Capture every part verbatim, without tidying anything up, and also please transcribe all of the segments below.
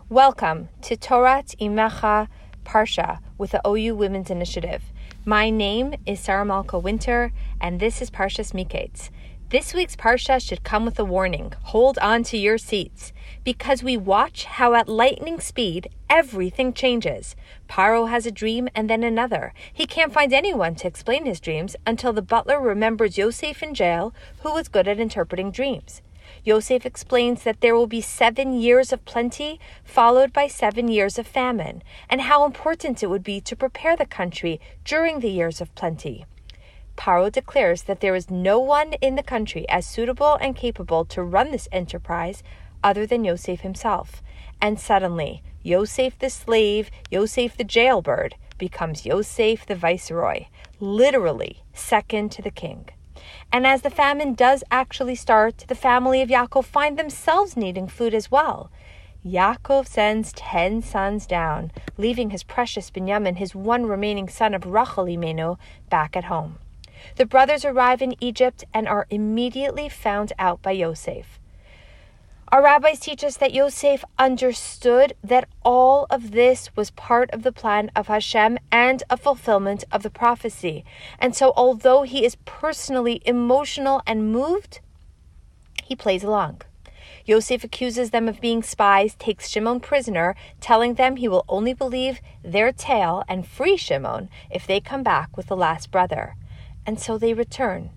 Welcome to Torat Imecha Parsha with the O U Women's Initiative. My name is Sarah Malka Winter, and this is Parshas Miketz. This week's Parsha should come with a warning. Hold on to your seats, because we watch how at lightning speed everything changes. Paro has a dream and then another. He can't find anyone to explain his dreams until the butler remembers Yosef in jail, who was good at interpreting dreams. Yosef explains that there will be seven years of plenty, followed by seven years of famine, and how important it would be to prepare the country during the years of plenty. Paro declares that there is no one in the country as suitable and capable to run this enterprise other than Yosef himself. And suddenly, Yosef the slave, Yosef the jailbird, becomes Yosef the viceroy, literally second to the king. And as the famine does actually start, the family of Yaakov find themselves needing food as well. Yaakov sends ten sons down, leaving his precious Binyamin, his one remaining son of Rachel Imenu, back at home. The brothers arrive in Egypt and are immediately found out by Yosef. Our rabbis teach us that Yosef understood that all of this was part of the plan of Hashem and a fulfillment of the prophecy. And so although he is personally emotional and moved, he plays along. Yosef accuses them of being spies, takes Shimon prisoner, telling them he will only believe their tale and free Shimon if they come back with the last brother. And so they return,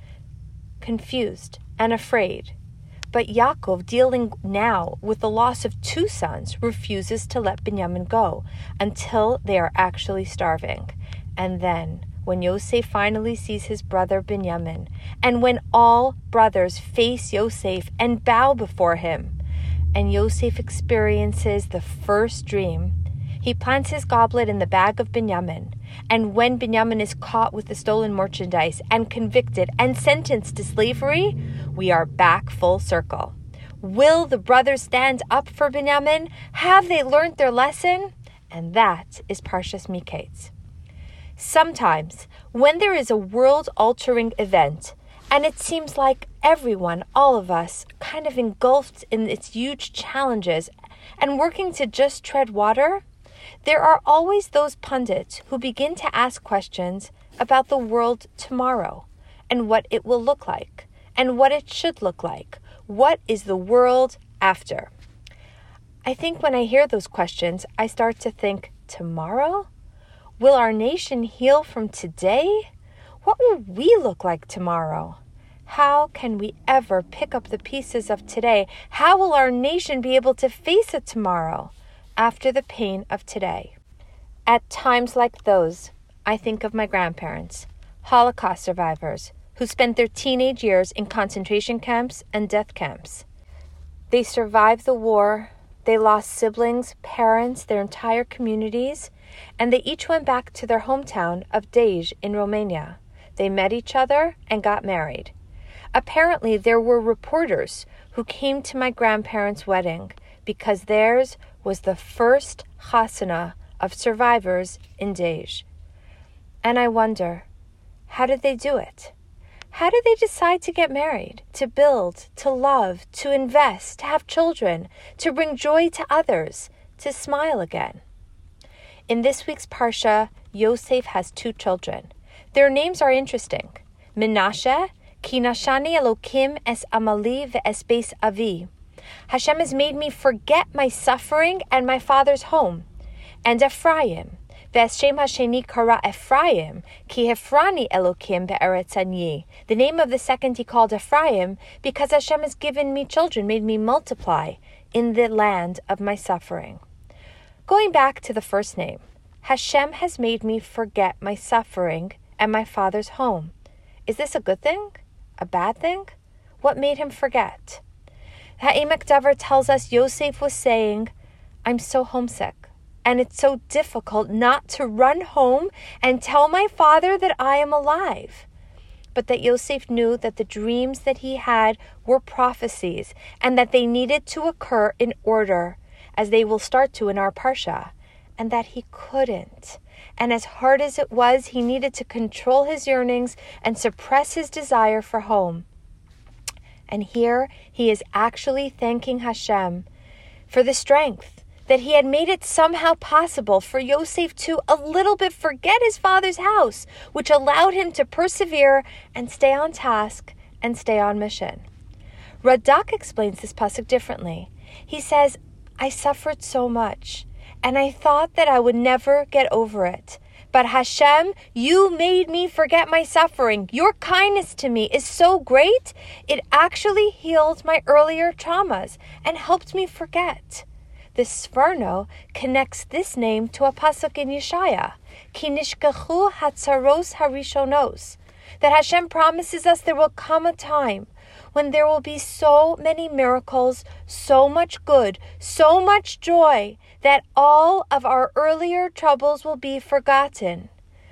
confused and afraid. But Yaakov, dealing now with the loss of two sons, refuses to let Binyamin go until they are actually starving. And then, when Yosef finally sees his brother Binyamin, and when all brothers face Yosef and bow before him, and Yosef experiences the first dream, he plants his goblet in the bag of Binyamin. And when Binyamin is caught with the stolen merchandise and convicted and sentenced to slavery, we are back full circle. Will the brothers stand up for Binyamin? Have they learned their lesson? And that is Parshas Miketz. Sometimes, when there is a world-altering event, and it seems like everyone, all of us, kind of engulfed in its huge challenges and working to just tread water, there are always those pundits who begin to ask questions about the world tomorrow and what it will look like and what it should look like. What is the world after? I think when I hear those questions, I start to think, tomorrow? Will our nation heal from today? What will we look like tomorrow? How can we ever pick up the pieces of today? How will our nation be able to face it tomorrow after the pain of today? At times like those, I think of my grandparents, Holocaust survivors, who spent their teenage years in concentration camps and death camps. They survived the war, they lost siblings, parents, their entire communities, and they each went back to their hometown of Dej in Romania. They met each other and got married. Apparently, there were reporters who came to my grandparents' wedding because theirs was the first chasana of survivors in Dej. And I wonder, how did they do it? How did they decide to get married, to build, to love, to invest, to have children, to bring joy to others, to smile again? In this week's Parsha, Yosef has two children. Their names are interesting. Menashe, ki nashani Elokim es amali ve'es beis avi. Hashem has made me forget my suffering and my father's home. And Ephraim, ve'eshem hasheni kara Ephraim, ki hefrani Elokim be'eretz anyi. The name of the second he called Ephraim, because Hashem has given me children, made me multiply in the land of my suffering. Going back to the first name, Hashem has made me forget my suffering and my father's home. Is this a good thing? A bad thing? What made him forget? Ha'emek Davar tells us Yosef was saying, I'm so homesick, and it's so difficult not to run home and tell my father that I am alive. But that Yosef knew that the dreams that he had were prophecies, and that they needed to occur in order, as they will start to in our Parsha, and that he couldn't. And as hard as it was, he needed to control his yearnings and suppress his desire for home. And here he is actually thanking Hashem for the strength that he had made it somehow possible for Yosef to a little bit forget his father's house, which allowed him to persevere and stay on task and stay on mission. Radak explains this pasuk differently. He says, I suffered so much, and I thought that I would never get over it. But Hashem, you made me forget my suffering. Your kindness to me is so great, it actually healed my earlier traumas and helped me forget. The Sforno connects this name to a pasuk in Yeshaya, Ki nishkachu hatzaros harishonos, that Hashem promises us there will come a time when there will be so many miracles, so much good, so much joy, that all of our earlier troubles will be forgotten.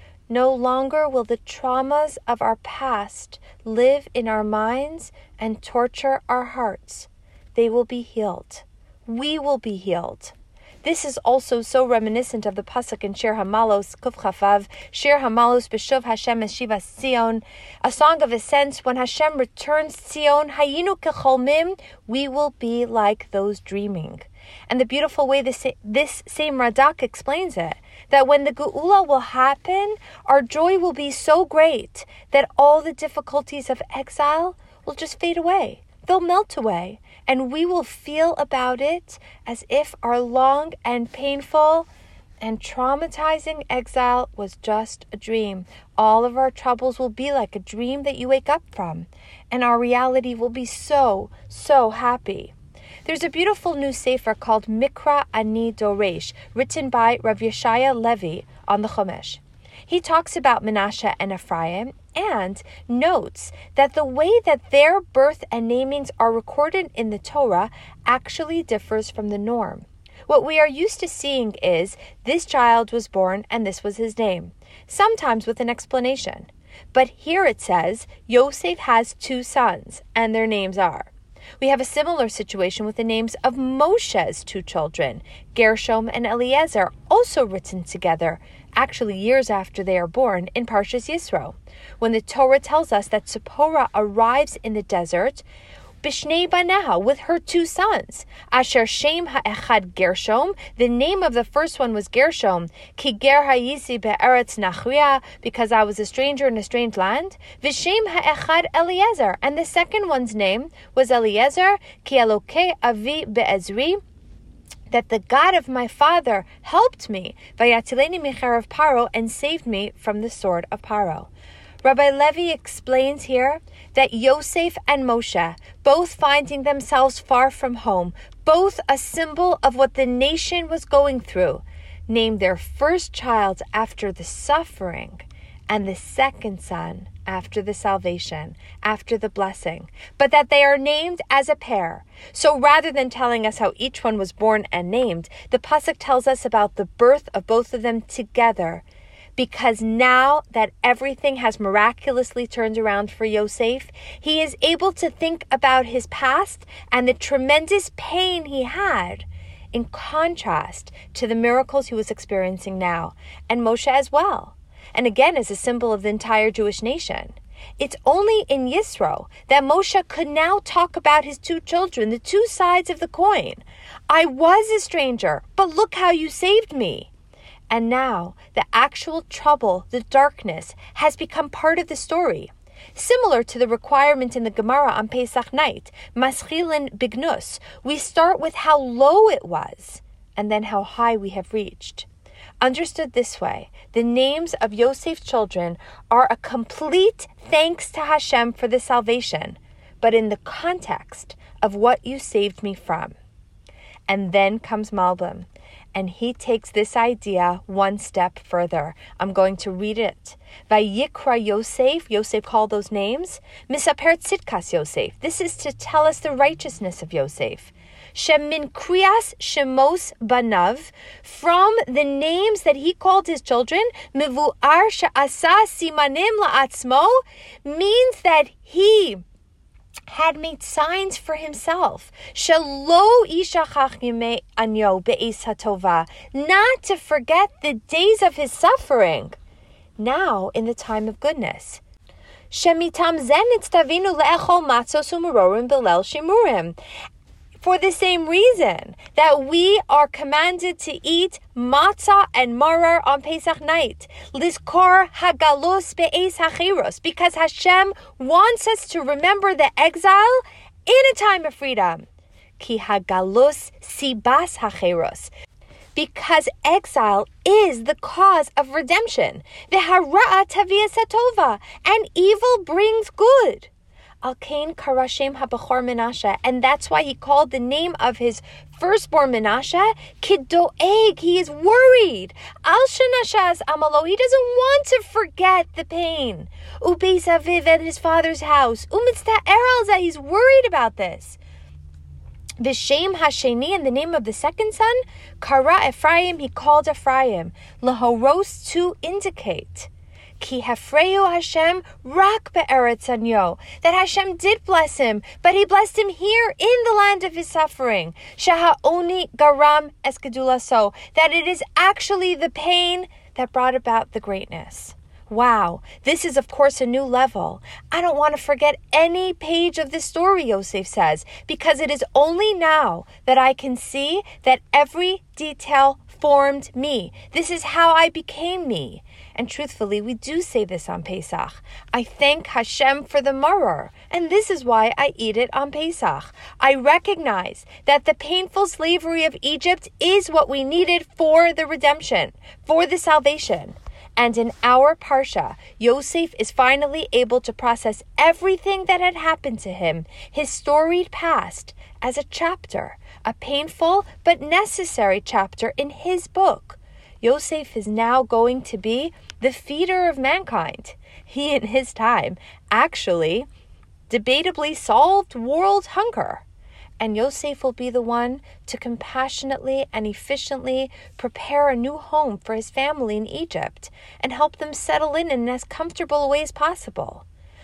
No longer will the traumas of our past live in our minds and torture our hearts. They will be healed. We will be healed. This is also so reminiscent of the pasuk in Shir Hamalos, Kuf Chafav, Shir Hamalos B'Shuv Hashem Eshiva Zion, a song of ascent. When Hashem returns Zion, Hayinu Kecholmim, we will be like those dreaming. And the beautiful way this, this same Radak explains it, that when the Geula will happen, our joy will be so great that all the difficulties of exile will just fade away. They'll melt away, and we will feel about it as if our long and painful and traumatizing exile was just a dream. All of our troubles will be like a dream that you wake up from, and our reality will be so, so happy. There's a beautiful new sefer called Mikra Ani Doresh, written by Rav Yeshaya Levi on the Chumash. He talks about Menashe and Ephraim and notes that the way that their birth and namings are recorded in the Torah actually differs from the norm. What we are used to seeing is this child was born and this was his name, sometimes with an explanation. But here it says Yosef has two sons and their names are. We have a similar situation with the names of Moshe's two children, Gershom and Eliezer, also written together, actually years after they are born, in Parshas Yisro. When the Torah tells us that Zipporah arrives in the desert, Bishnei Baneha, with her two sons. Asher Shem ha'echad Gershom, the name of the first one was Gershom, Ki ger hayisi be'eretz nachria, because I was a stranger in a strange land. V'shem ha'echad Eliezer, and the second one's name was Eliezer, Ki Elokei avi be'ezri, that the God of my father helped me, Vayatileni micharav Paro, and saved me from the sword of Paro. Rabbi Levi explains here that Yosef and Moshe, both finding themselves far from home, both a symbol of what the nation was going through, named their first child after the suffering and the second son after the salvation, after the blessing, but that they are named as a pair. So rather than telling us how each one was born and named, the pasuk tells us about the birth of both of them together, because now that everything has miraculously turned around for Yosef, he is able to think about his past and the tremendous pain he had, in contrast to the miracles he was experiencing now, and Moshe as well, and again as a symbol of the entire Jewish nation. It's only in Yisro that Moshe could now talk about his two children, the two sides of the coin. I was a stranger, but look how you saved me. And now, the actual trouble, the darkness, has become part of the story. Similar to the requirement in the Gemara on Pesach night, Maschilin Bignus, we start with how low it was, and then how high we have reached. Understood this way, the names of Yosef's children are a complete thanks to Hashem for the salvation, but in the context of what you saved me from. And then comes Malbim, and he takes this idea one step further. I'm going to read it. Vayikra Yosef, Yosef called those names. Misaper Tzidkas Yosef. This is to tell us the righteousness of Yosef. Shemin Kriyas Shemos Banav, from the names that he called his children, Mivu'ar Sha'asa Simanim La'atzmo, means that he had made signs for himself. Shelo ishachach yimei anyo be'es hatova, not to forget the days of his suffering, now in the time of goodness. Shemitam zen nitztavinu le'echol matzos u'merorim belel shimurim. for the same reason that we are commanded to eat matzah and maror on Pesach night. Lizkor hagalos be'es hachiros, because Hashem wants us to remember the exile in a time of freedom. Ki hagalos sibas hachiros, because exile is the cause of redemption. V'hara'a tavias hatova, and evil brings good. Al kain karashem habachor Menashe, and that's why he called the name of his firstborn Menashe Kidoeg. He is worried. Al shenashas amalo, he doesn't want to forget the pain. Ubeis aviv, at his father's house. Umitzta eralza, he's worried about this. Vishem Hasheni, in the name of the second son, Kara Ephraim, he called Ephraim. Lahoros, to indicate. Ki Hafreu Hashem rak be'eretz anyo, that Hashem did bless him, but he blessed him here in the land of his suffering. Shaha'oni garam eskadulaso, that it is actually the pain that brought about the greatness. Wow, this is of course a new level. I don't want to forget any page of this story, Yosef says, because it is only now that I can see that every detail formed me. This is how I became me. And truthfully, we do say this on Pesach. I thank Hashem for the maror, and this is why I eat it on Pesach. I recognize that the painful slavery of Egypt is what we needed for the redemption, for the salvation. And in our Parsha, Yosef is finally able to process everything that had happened to him, his storied past, as a chapter, a painful but necessary chapter in his book. Yosef is now going to be the feeder of mankind. He, in his time, actually, debatably solved world hunger. And Yosef will be the one to compassionately and efficiently prepare a new home for his family in Egypt and help them settle in in as comfortable a way as possible.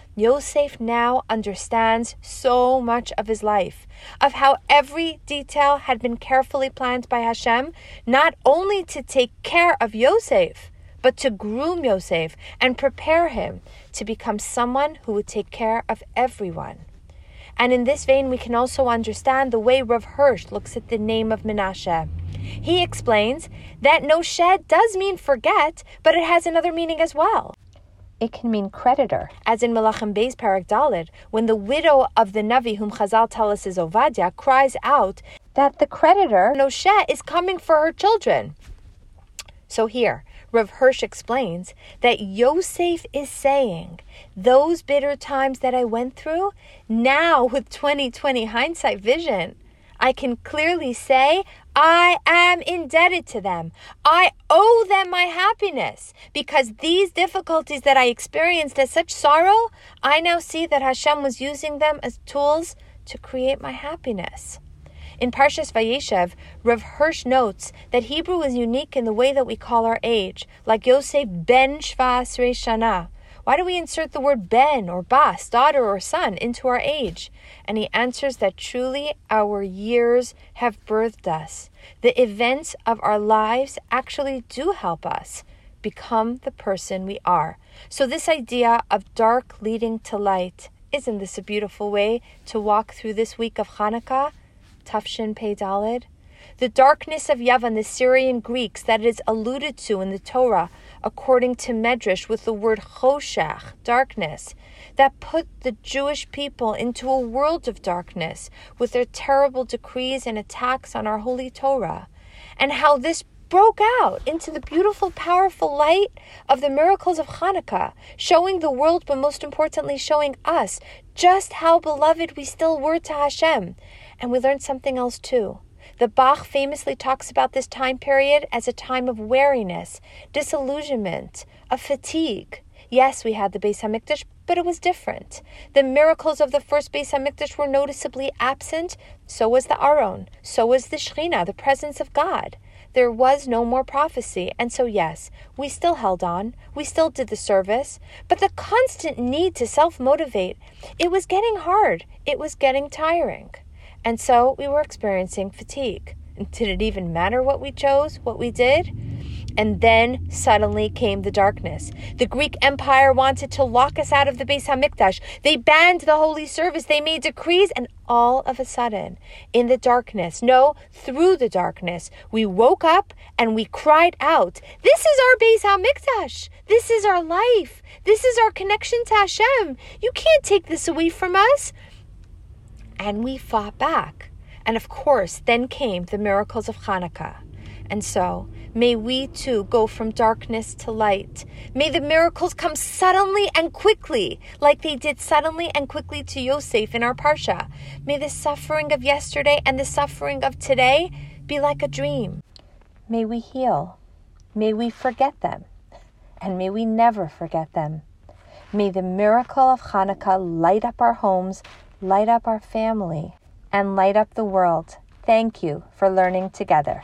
Yosef now understands so much of his life, of how every detail had been carefully planned by Hashem, not only to take care of Yosef, but to groom Yosef and prepare him to become someone who would take care of everyone. And in this vein, we can also understand the way Rav Hirsch looks at the name of Menashe. He explains that noshed does mean forget, but it has another meaning as well. It can mean creditor, as in Melachim Beis Parak Daled, when the widow of the Navi, whom Chazal tell us is Ovadia, cries out that the creditor, Noshe, is coming for her children. So here, Rav Hirsch explains that Yosef is saying, those bitter times that I went through, now with twenty twenty hindsight vision, I can clearly say, I am indebted to them. I owe them my happiness, because these difficulties that I experienced as such sorrow, I now see that Hashem was using them as tools to create my happiness. In Parshas Vayeshev, Rav Hirsch notes that Hebrew is unique in the way that we call our age, like Yosef ben Shva Asrei Shana. Why do we insert the word ben or bas, daughter or son, into our age? And he answers that truly our years have birthed us. The events of our lives actually do help us become the person we are. So this idea of dark leading to light, isn't this a beautiful way to walk through this week of Hanukkah? Tafshin Pei Daled. The darkness of Yavan, the Syrian Greeks, that is alluded to in the Torah, according to Medrash, with the word choshech, darkness, that put the Jewish people into a world of darkness with their terrible decrees and attacks on our holy Torah, and how this broke out into the beautiful, powerful light of the miracles of Hanukkah, showing the world, but most importantly, showing us just how beloved we still were to Hashem. And we learned something else too. The Bach famously talks about this time period as a time of weariness, disillusionment, of fatigue. Yes, we had the Beis HaMikdash, but it was different. The miracles of the first Beis HaMikdash were noticeably absent. So was the Aron. So was the Shekhinah, the presence of God. There was no more prophecy. And so yes, we still held on. We still did the service. But the constant need to self-motivate, it was getting hard. It was getting tiring. And so we were experiencing fatigue. And did it even matter what we chose, what we did? And then suddenly came the darkness. The Greek Empire wanted to lock us out of the Beis HaMikdash. They banned the holy service. They made decrees. And all of a sudden, in the darkness, no, through the darkness, we woke up and we cried out, this is our Beis HaMikdash. This is our life. This is our connection to Hashem. You can't take this away from us. And we fought back. And of course, then came the miracles of Hanukkah. And so, may we too go from darkness to light. May the miracles come suddenly and quickly, like they did suddenly and quickly to Yosef in our Parsha. May the suffering of yesterday and the suffering of today be like a dream. May we heal. May we forget them. And may we never forget them. May the miracle of Hanukkah light up our homes, light up our family, and light up the world. Thank you for learning together.